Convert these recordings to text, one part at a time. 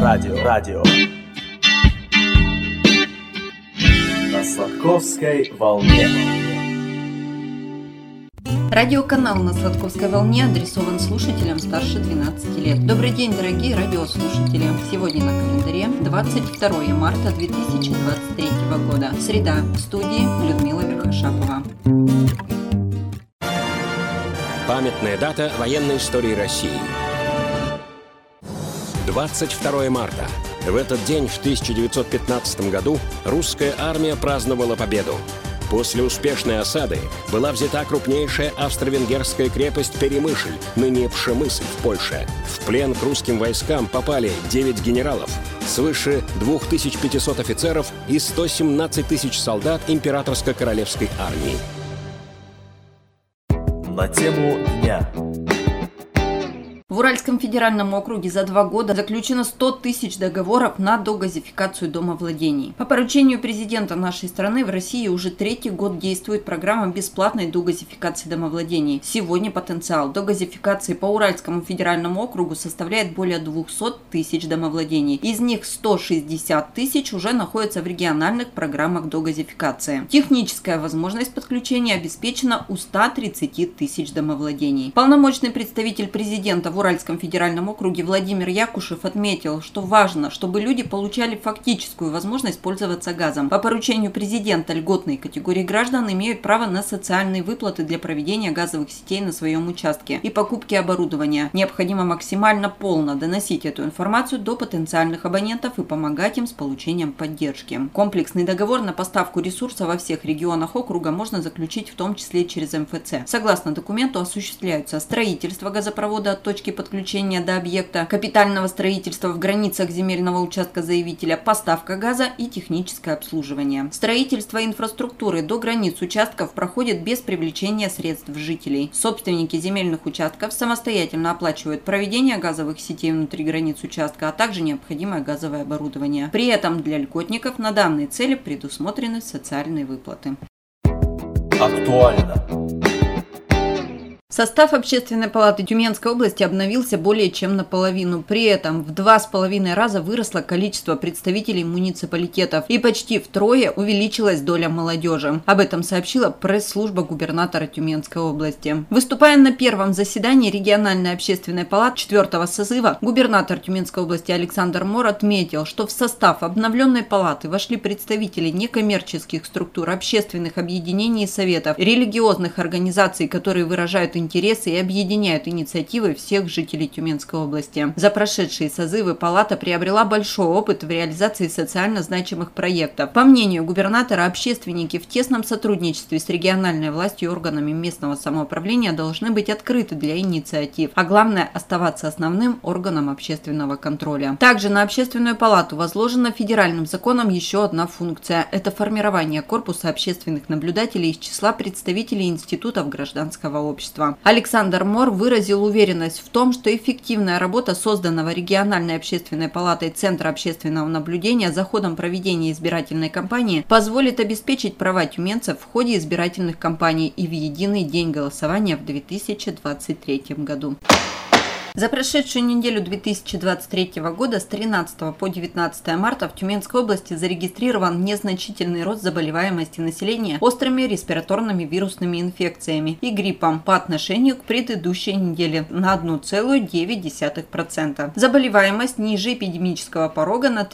Радио. На Сладковской волне. Радиоканал «На Сладковской волне» адресован слушателям старше 12 лет. Добрый день, дорогие радиослушатели! Сегодня на календаре 22 марта 2023 года. Среда. В студии Людмила Верхошапова. Памятная дата военной истории России. 22 марта. В этот день, в 1915 году, русская армия праздновала победу. После успешной осады была взята крупнейшая австро-венгерская крепость Перемышль, ныне Пшемысль в Польше. В плен к русским войскам попали 9 генералов, свыше 2500 офицеров и 117 тысяч солдат императорско-королевской армии. На тему дня. В Уральском федеральном округе за 2 года заключено 100 тысяч договоров на догазификацию домовладений. По поручению президента нашей страны в России уже 3-й год действует программа бесплатной догазификации домовладений. Сегодня потенциал догазификации по Уральскому федеральному округу составляет более 200 тысяч домовладений. Из них 160 тысяч уже находятся в региональных программах догазификации. Техническая возможность подключения обеспечена у 130 тысяч домовладений. Полномочный представитель президента в Уральском федеральном округе Владимир Якушев отметил, что важно, чтобы люди получали фактическую возможность пользоваться газом. По поручению президента льготные категории граждан имеют право на социальные выплаты для проведения газовых сетей на своем участке и покупки оборудования. Необходимо максимально полно доносить эту информацию до потенциальных абонентов и помогать им с получением поддержки. Комплексный договор на поставку ресурса во всех регионах округа можно заключить в том числе через МФЦ. Согласно документу осуществляются строительство газопровода от точки подключения до объекта, капитального строительства в границах земельного участка заявителя, поставка газа и техническое обслуживание. Строительство инфраструктуры до границ участков проходит без привлечения средств жителей. Собственники земельных участков самостоятельно оплачивают проведение газовых сетей внутри границ участка, а также необходимое газовое оборудование. При этом для льготников на данные цели предусмотрены социальные выплаты. Актуально. Состав Общественной палаты Тюменской области обновился более чем наполовину. При этом в 2,5 раза выросло количество представителей муниципалитетов и почти втрое увеличилась доля молодежи. Об этом сообщила пресс-служба губернатора Тюменской области. Выступая на первом заседании региональной общественной палаты 4-го созыва, губернатор Тюменской области Александр Мор отметил, что в состав обновленной палаты вошли представители некоммерческих структур, общественных объединений и советов, религиозных организаций, которые выражают интересы и объединяют инициативы всех жителей Тюменской области. За прошедшие созывы палата приобрела большой опыт в реализации социально значимых проектов. По мнению губернатора, общественники в тесном сотрудничестве с региональной властью и органами местного самоуправления должны быть открыты для инициатив, а главное – оставаться основным органом общественного контроля. Также на общественную палату возложена федеральным законом еще одна функция – это формирование корпуса общественных наблюдателей из числа представителей институтов гражданского общества. Александр Мор выразил уверенность в том, что эффективная работа созданного региональной общественной палатой Центра общественного наблюдения за ходом проведения избирательной кампании позволит обеспечить права тюменцев в ходе избирательных кампаний и в единый день голосования в 2023 году. За прошедшую неделю 2023 года с 13 по 19 марта в Тюменской области зарегистрирован незначительный рост заболеваемости населения острыми респираторными вирусными инфекциями и гриппом по отношению к предыдущей неделе на 1,9%. Заболеваемость ниже эпидемического порога на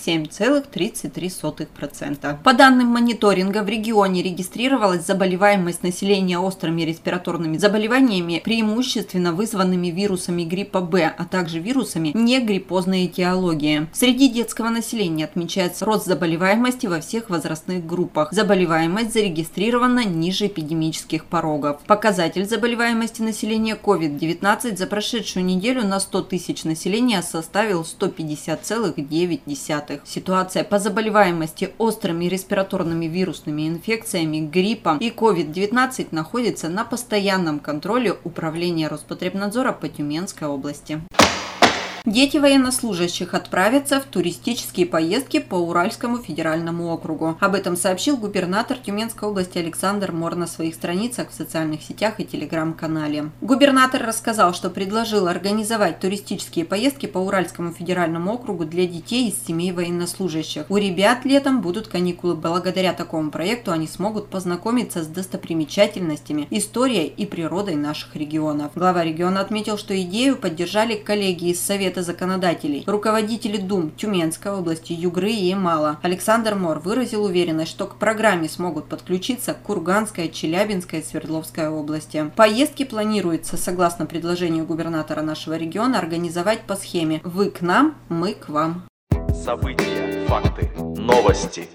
37,33%. По данным мониторинга, в регионе регистрировалась заболеваемость населения острыми респираторными заболеваниями, преимущественно вызванными вирусами гриппа Б, а также вирусами негриппозной этиологии. Среди детского населения отмечается рост заболеваемости во всех возрастных группах. Заболеваемость зарегистрирована ниже эпидемических порогов. Показатель заболеваемости населения COVID-19 за прошедшую неделю на 100 тысяч населения составил 150,9. Ситуация по заболеваемости острыми респираторными вирусными инфекциями, гриппом и COVID-19 находится на постоянном контроле Управления Роспотребнадзора по Тюменской области. Дети военнослужащих отправятся в туристические поездки по Уральскому федеральному округу. Об этом сообщил губернатор Тюменской области Александр Мор на своих страницах в социальных сетях и телеграм-канале. Губернатор рассказал, что предложил организовать туристические поездки по Уральскому федеральному округу для детей из семей военнослужащих. У ребят летом будут каникулы. Благодаря такому проекту они смогут познакомиться с достопримечательностями, историей и природой наших регионов. Глава региона отметил, что идею поддержали коллеги из Совета законодателей, руководители дум Тюменской области, Югры и Ямала. Александр Мор выразил уверенность, что к программе смогут подключиться Курганская, Челябинская и Свердловская области. Поездки планируется, согласно предложению губернатора нашего региона, организовать по схеме «Вы к нам, мы к вам». События, факты, новости.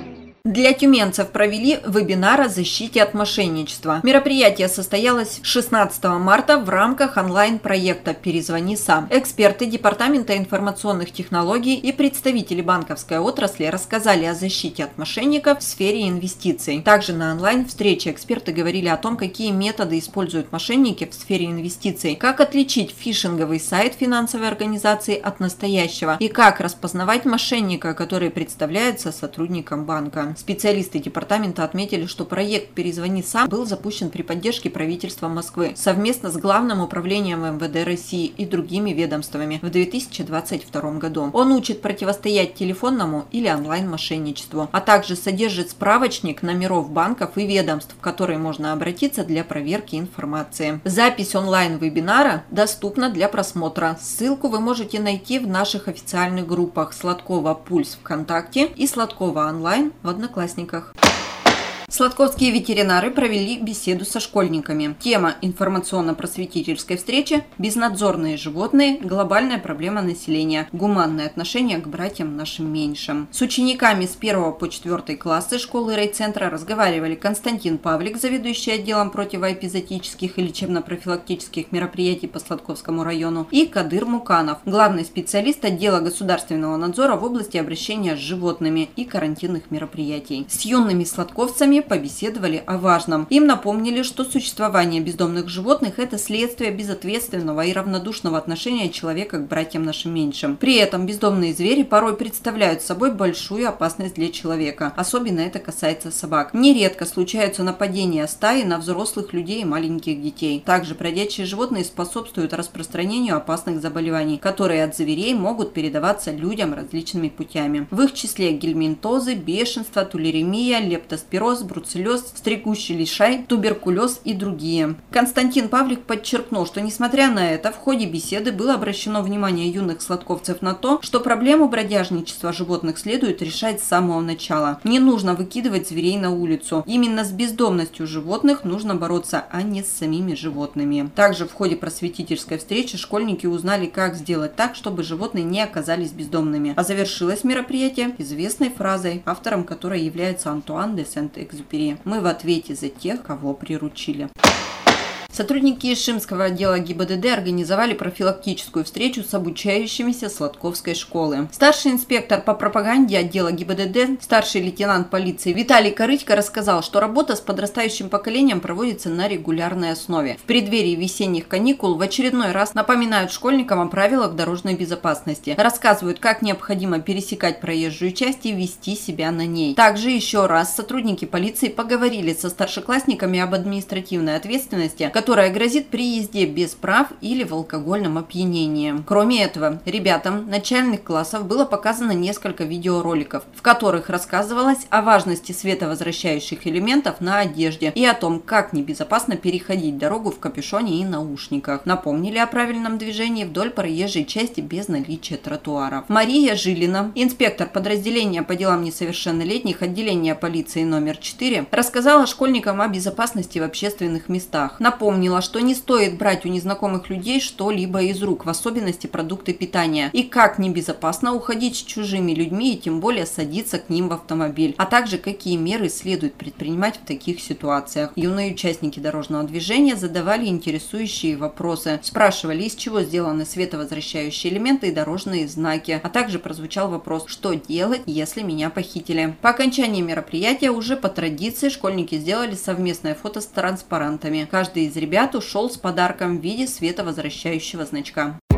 Для тюменцев провели вебинар о защите от мошенничества. Мероприятие состоялось 16 марта в рамках онлайн-проекта «Перезвони сам». Эксперты Департамента информационных технологий и представители банковской отрасли рассказали о защите от мошенников в сфере инвестиций. Также на онлайн-встрече эксперты говорили о том, какие методы используют мошенники в сфере инвестиций, как отличить фишинговый сайт финансовой организации от настоящего и как распознавать мошенника, который представляется сотрудником банка. Специалисты департамента отметили, что проект «Перезвони сам» был запущен при поддержке правительства Москвы совместно с Главным управлением МВД России и другими ведомствами в 2022 году. Он учит противостоять телефонному или онлайн-мошенничеству, а также содержит справочник номеров банков и ведомств, в которые можно обратиться для проверки информации. Запись онлайн-вебинара доступна для просмотра. Ссылку вы можете найти в наших официальных группах Сладкова Пульс ВКонтакте и Сладкова онлайн в Одноклассниках. Сладковские ветеринары провели беседу со школьниками. Тема информационно-просветительской встречи «Безнадзорные животные. Глобальная проблема населения. Гуманное отношение к братьям нашим меньшим». С учениками с 1 по 4 классы школы райцентра разговаривали Константин Павлик, заведующий отделом противоэпизотических и лечебно-профилактических мероприятий по Сладковскому району, и Кадыр Муканов, главный специалист отдела государственного надзора в области обращения с животными и карантинных мероприятий. С юными сладковцами побеседовали о важном. Им напомнили, что существование бездомных животных – это следствие безответственного и равнодушного отношения человека к братьям нашим меньшим. При этом бездомные звери порой представляют собой большую опасность для человека. Особенно это касается собак. Нередко случаются нападения стаи на взрослых людей и маленьких детей. Также бродячие животные способствуют распространению опасных заболеваний, которые от зверей могут передаваться людям различными путями. В их числе гельминтозы, бешенство, тулеремия, лептоспироз, бруцеллез, стригущий лишай, туберкулез и другие. Константин Павлик подчеркнул, что несмотря на это, в ходе беседы было обращено внимание юных сладковцев на то, что проблему бродяжничества животных следует решать с самого начала. Не нужно выкидывать зверей на улицу. Именно с бездомностью животных нужно бороться, а не с самими животными. Также в ходе просветительской встречи школьники узнали, как сделать так, чтобы животные не оказались бездомными. А завершилось мероприятие известной фразой, автором которой является Антуан де Сент-Экзюпери: «Мы в ответе за тех, кого приручили». Сотрудники Ишимского отдела ГИБДД организовали профилактическую встречу с обучающимися Сладковской школы. Старший инспектор по пропаганде отдела ГИБДД, старший лейтенант полиции Виталий Корытько рассказал, что работа с подрастающим поколением проводится на регулярной основе. В преддверии весенних каникул в очередной раз напоминают школьникам о правилах дорожной безопасности, рассказывают, как необходимо пересекать проезжую часть и вести себя на ней. Также еще раз сотрудники полиции поговорили со старшеклассниками об административной ответственности, которая грозит при езде без прав или в алкогольном опьянении. Кроме этого, ребятам начальных классов было показано несколько видеороликов, в которых рассказывалось о важности световозвращающих элементов на одежде и о том, как небезопасно переходить дорогу в капюшоне и наушниках. Напомнили о правильном движении вдоль проезжей части без наличия тротуаров. Мария Жилина, инспектор подразделения по делам несовершеннолетних отделения полиции номер 4, рассказала школьникам о безопасности в общественных местах. Напомнила, что не стоит брать у незнакомых людей что-либо из рук, в особенности продукты питания, и как небезопасно уходить с чужими людьми и тем более садиться к ним в автомобиль, а также какие меры следует предпринимать в таких ситуациях. Юные участники дорожного движения задавали интересующие вопросы, спрашивали, из чего сделаны световозвращающие элементы и дорожные знаки, а также прозвучал вопрос, что делать, если меня похитили. По окончании мероприятия уже по традиции школьники сделали совместное фото с транспарантами. Каждый из ребят ушел с подарком в виде световозвращающего значка.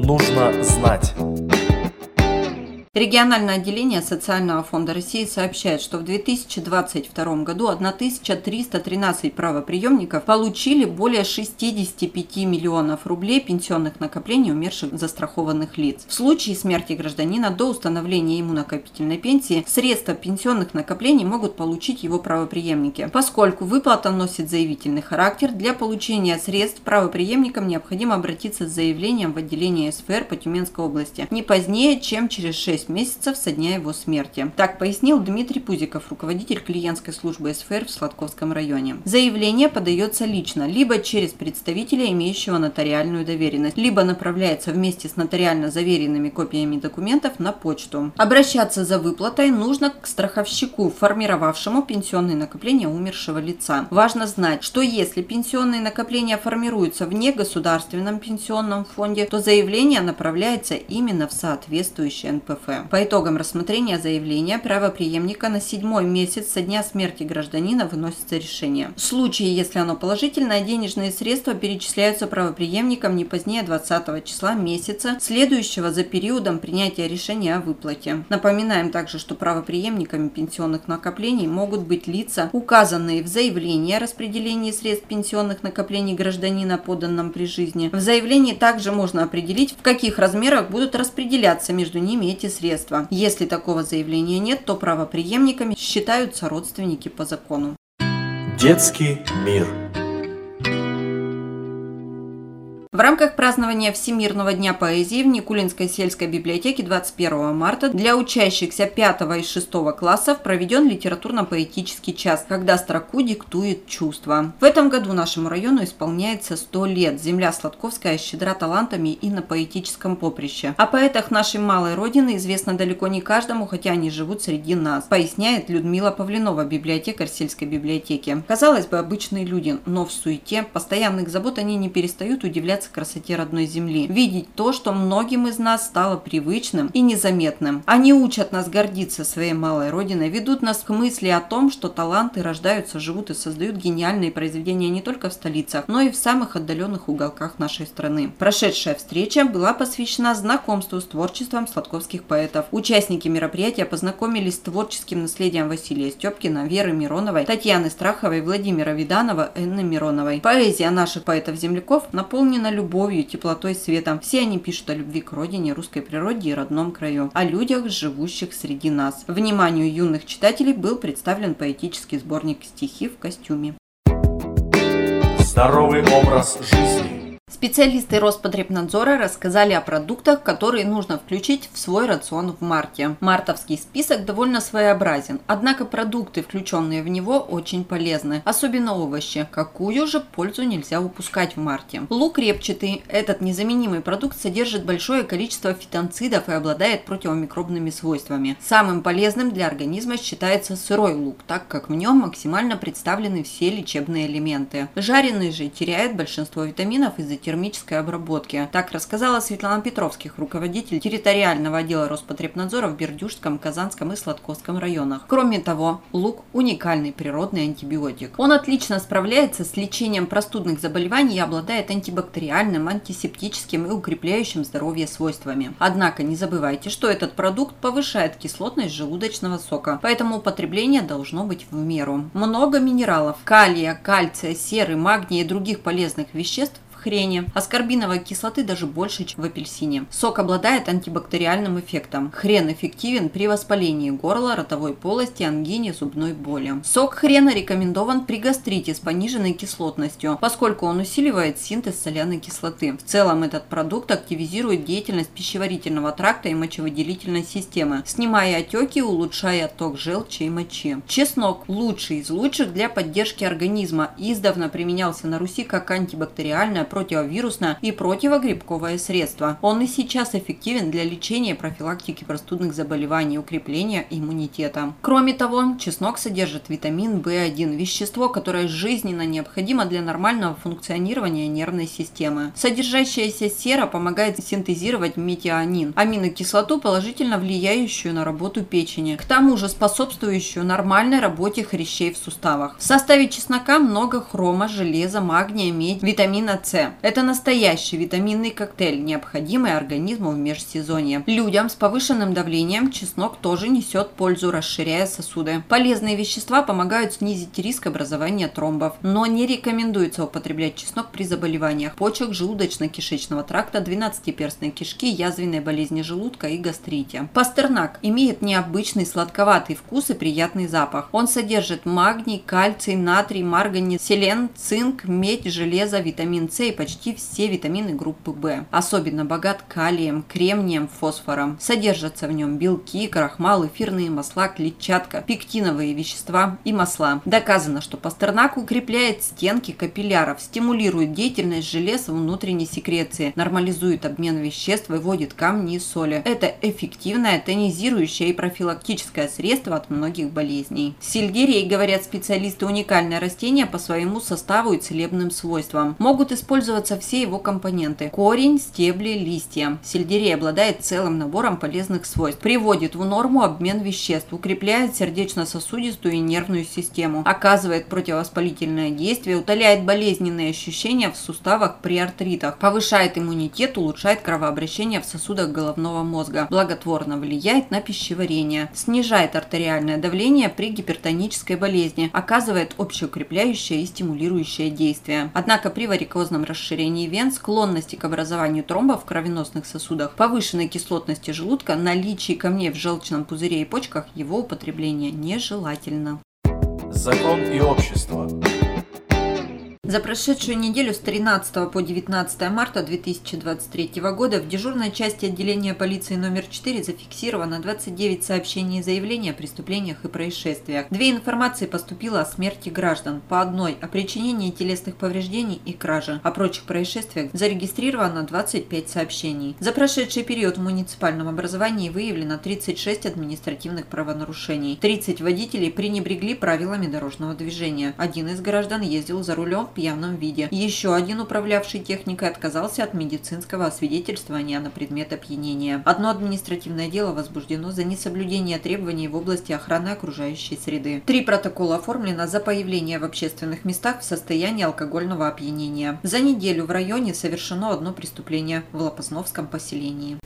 нужно знать. Региональное отделение Социального фонда России сообщает, что в 2022 году 1313 правоприемников получили более 65 миллионов рублей пенсионных накоплений умерших застрахованных лиц. В случае смерти гражданина до установления ему накопительной пенсии средства пенсионных накоплений могут получить его правоприемники. Поскольку выплата носит заявительный характер, для получения средств правоприемникам необходимо обратиться с заявлением в отделение СФР по Тюменской области не позднее, чем через 6 месяцев со дня его смерти. Так пояснил Дмитрий Пузиков, руководитель клиентской службы СФР в Сладковском районе. Заявление подается лично, либо через представителя, имеющего нотариальную доверенность, либо направляется вместе с нотариально заверенными копиями документов на почту. Обращаться за выплатой нужно к страховщику, формировавшему пенсионные накопления умершего лица. Важно знать, что если пенсионные накопления формируются в негосударственном пенсионном фонде, то заявление направляется именно в соответствующий НПФ. По итогам рассмотрения заявления правоприемника на 7-й месяц со дня смерти гражданина выносится решение. В случае, если оно положительное, денежные средства перечисляются правоприемникам не позднее 20 числа месяца, следующего за периодом принятия решения о выплате. Напоминаем также, что правоприемниками пенсионных накоплений могут быть лица, указанные в заявлении о распределении средств пенсионных накоплений гражданина, поданном при жизни. В заявлении также можно определить, в каких размерах будут распределяться между ними эти средства. Если такого заявления нет, то правоприемниками считаются родственники по закону. Детский мир. В рамках празднования Всемирного дня поэзии в Никулинской сельской библиотеке 21 марта для учащихся 5 и 6 классов проведен литературно-поэтический час, когда строку диктует чувство. В этом году нашему району исполняется 100 лет. Земля Сладковская щедра талантами и на поэтическом поприще. О поэтах нашей малой родины известно далеко не каждому, хотя они живут среди нас, поясняет Людмила Павлинова, библиотекарь сельской библиотеки. Казалось бы, обычные люди, но в суете постоянных забот они не перестают удивляться красоте родной земли, видеть то, что многим из нас стало привычным и незаметным. Они учат нас гордиться своей малой родиной, ведут нас к мысли о том, что таланты рождаются, живут и создают гениальные произведения не только в столицах, но и в самых отдаленных уголках нашей страны. Прошедшая встреча была посвящена знакомству с творчеством сладковских поэтов. Участники мероприятия познакомились с творческим наследием Василия Степкина, Веры Мироновой, Татьяны Страховой, Владимира Виданова, Энны Мироновой. Поэзия наших поэтов-земляков наполнена любовью, теплотой, светом. Все они пишут о любви к родине, русской природе и родном краю, о людях, живущих среди нас. Вниманию юных читателей был представлен поэтический сборник «Стихи в костюме». Здоровый образ жизни. Специалисты Роспотребнадзора рассказали о продуктах, которые нужно включить в свой рацион в марте. Мартовский список довольно своеобразен, однако продукты, включенные в него, очень полезны, особенно овощи. Какую же пользу нельзя упускать в марте? Лук репчатый. Этот незаменимый продукт содержит большое количество фитонцидов и обладает противомикробными свойствами. Самым полезным для организма считается сырой лук, так как в нем максимально представлены все лечебные элементы. Жареный же теряет большинство витаминов из-за термической обработки. Так рассказала Светлана Петровских, руководитель территориального отдела Роспотребнадзора в Бердюжском, Казанском и Сладковском районах. Кроме того, лук – уникальный природный антибиотик. Он отлично справляется с лечением простудных заболеваний и обладает антибактериальным, антисептическим и укрепляющим здоровье свойствами. Однако не забывайте, что этот продукт повышает кислотность желудочного сока, поэтому употребление должно быть в меру. Много минералов – калия, кальция, серы, магния и других полезных веществ хрене. Аскорбиновой кислоты даже больше, чем в апельсине. Сок обладает антибактериальным эффектом. Хрен эффективен при воспалении горла, ротовой полости, ангине, зубной боли. Сок хрена рекомендован при гастрите с пониженной кислотностью, поскольку он усиливает синтез соляной кислоты. В целом этот продукт активизирует деятельность пищеварительного тракта и мочевыделительной системы, снимая отеки и улучшая отток желчи и мочи. Чеснок – лучший из лучших для поддержки организма. Издавна применялся на Руси как антибактериальное, противовирусное и противогрибковое средство. Он и сейчас эффективен для лечения и профилактики простудных заболеваний, укрепления иммунитета. Кроме того, чеснок содержит витамин В1, вещество, которое жизненно необходимо для нормального функционирования нервной системы. Содержащаяся сера помогает синтезировать метионин, аминокислоту, положительно влияющую на работу печени, к тому же способствующую нормальной работе хрящей в суставах. В составе чеснока много хрома, железа, магния, медь, витамина С. С. Это настоящий витаминный коктейль, необходимый организму в межсезонье. Людям с повышенным давлением чеснок тоже несет пользу, расширяя сосуды. Полезные вещества помогают снизить риск образования тромбов, но не рекомендуется употреблять чеснок при заболеваниях почек, желудочно-кишечного тракта, двенадцатиперстной кишки, язвенной болезни желудка и гастрите. Пастернак имеет необычный сладковатый вкус и приятный запах. Он содержит магний, кальций, натрий, марганец, селен, цинк, медь, железо, витамин С и почти все витамины группы В. Особенно богат калием, кремнием, фосфором. Содержатся в нем белки, крахмал, эфирные масла, клетчатка, пектиновые вещества и масла. Доказано, что пастернак укрепляет стенки капилляров, стимулирует деятельность желез внутренней секреции, нормализует обмен веществ, выводит камни и соли. Это эффективное тонизирующее и профилактическое средство от многих болезней. Сельдерей, говорят специалисты, уникальное растение по своему составу и целебным свойствам. Могут использоваться все его компоненты: корень, стебли, листья. Сельдерей обладает целым набором полезных свойств. Приводит в норму обмен веществ, укрепляет сердечно-сосудистую и нервную систему, оказывает противовоспалительное действие, утоляет болезненные ощущения в суставах при артритах, повышает иммунитет, улучшает кровообращение в сосудах головного мозга, благотворно влияет на пищеварение, снижает артериальное давление при гипертонической болезни, оказывает общеукрепляющее и стимулирующее действие. Однако при варикозном расширении вен, склонности к образованию тромбов в кровеносных сосудах, повышенной кислотности желудка, наличии камней в желчном пузыре и почках его употребление нежелательно. Закон и общество. За прошедшую неделю с 13 по 19 марта 2023 года в дежурной части отделения полиции номер 4 зафиксировано 29 сообщений и заявлений о преступлениях и происшествиях. 2 информации поступило о смерти граждан, по одной о причинении телесных повреждений и краже. О прочих происшествиях зарегистрировано 25 сообщений. За прошедший период в муниципальном образовании выявлено 36 административных правонарушений. 30 водителей пренебрегли правилами дорожного движения. Один из граждан ездил за рулем в пьяном виде. Еще один управлявший техникой отказался от медицинского освидетельствования на предмет опьянения. Одно административное дело возбуждено за несоблюдение требований в области охраны окружающей среды. 3 протокола оформлено за появление в общественных местах в состоянии алкогольного опьянения. За неделю в районе совершено 1 преступление в Лопасновском поселении.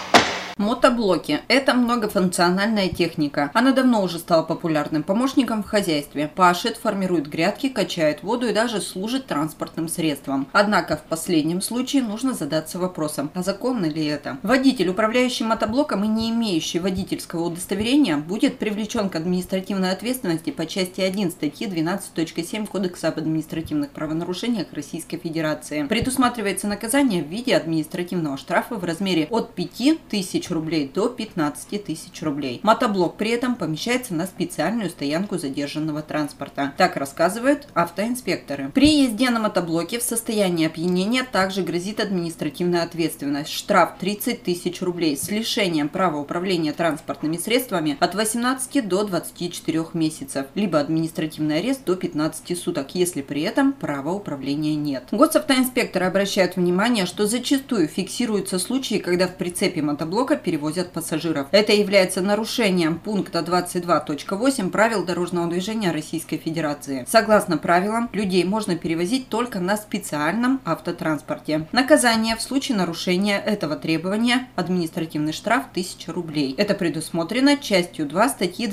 Мотоблоки – это многофункциональная техника. Она давно уже стала популярным помощником в хозяйстве. Пашет, формирует грядки, качает воду и даже служит транспортным средством. Однако в последнем случае нужно задаться вопросом, а законно ли это? Водитель, управляющий мотоблоком и не имеющий водительского удостоверения, будет привлечен к административной ответственности по части 1 статьи 12.7 Кодекса об административных правонарушениях Российской Федерации. Предусматривается наказание в виде административного штрафа в размере от 5000 рублей до 15 тысяч рублей. Мотоблок при этом помещается на специальную стоянку задержанного транспорта. Так рассказывают автоинспекторы. При езде на мотоблоке в состоянии опьянения также грозит административная ответственность. Штраф 30 тысяч рублей с лишением права управления транспортными средствами от 18 до 24 месяцев, либо административный арест до 15 суток, если при этом права управления нет. Госавтоинспекторы обращают внимание, что зачастую фиксируются случаи, когда в прицепе мотоблока перевозят пассажиров. Это является нарушением пункта 22.8 правил дорожного движения Российской Федерации. Согласно правилам, людей можно перевозить только на специальном автотранспорте. Наказание в случае нарушения этого требования – административный штраф 1000 рублей. Это предусмотрено частью 2 статьи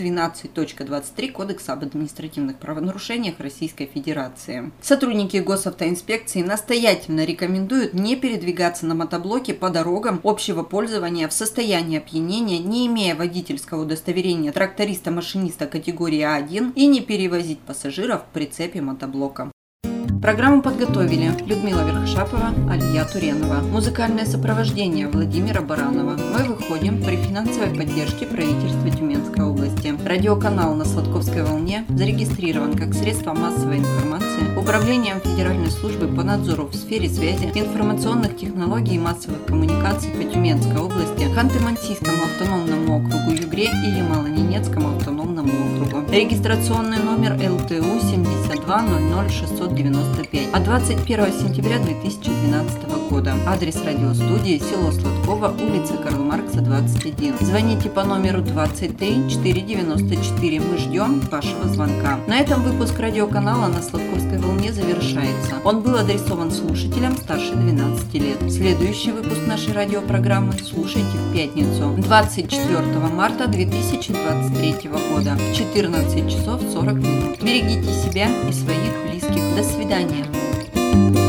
12.23 Кодекса об административных правонарушениях Российской Федерации. Сотрудники госавтоинспекции настоятельно рекомендуют не передвигаться на мотоблоке по дорогам общего пользования в состоянии опьянения, не имея водительского удостоверения тракториста-машиниста категории А1 и не перевозить пассажиров в прицепе мотоблока. Программу подготовили Людмила Верхошапова, Алия Туренова. Музыкальное сопровождение Владимира Баранова. Мы выходим при финансовой поддержке правительства Тюменской области. Радиоканал на Сладковской волне зарегистрирован как средство массовой информации Управлением Федеральной службы по надзору в сфере связи, информационных технологий и массовых коммуникаций по Тюменской области, Ханты-Мансийскому автономному округу Югре и Ямало-Ненецкому автономному автомобильному округу. Регистрационный номер ЛТУ 7200695 от 21 сентября 2012 года. Адрес радиостудии село Сладково, улица Карла Маркса, 21. Звоните по номеру 23 494. Мы ждем вашего звонка. На этом выпуск радиоканала на Сладковской волне завершается. Он был адресован слушателям старше 12 лет. Следующий выпуск нашей радиопрограммы слушайте в пятницу, 24 марта 2023 года в 14 часов 40 минут. Берегите себя и своих близких. До свидания.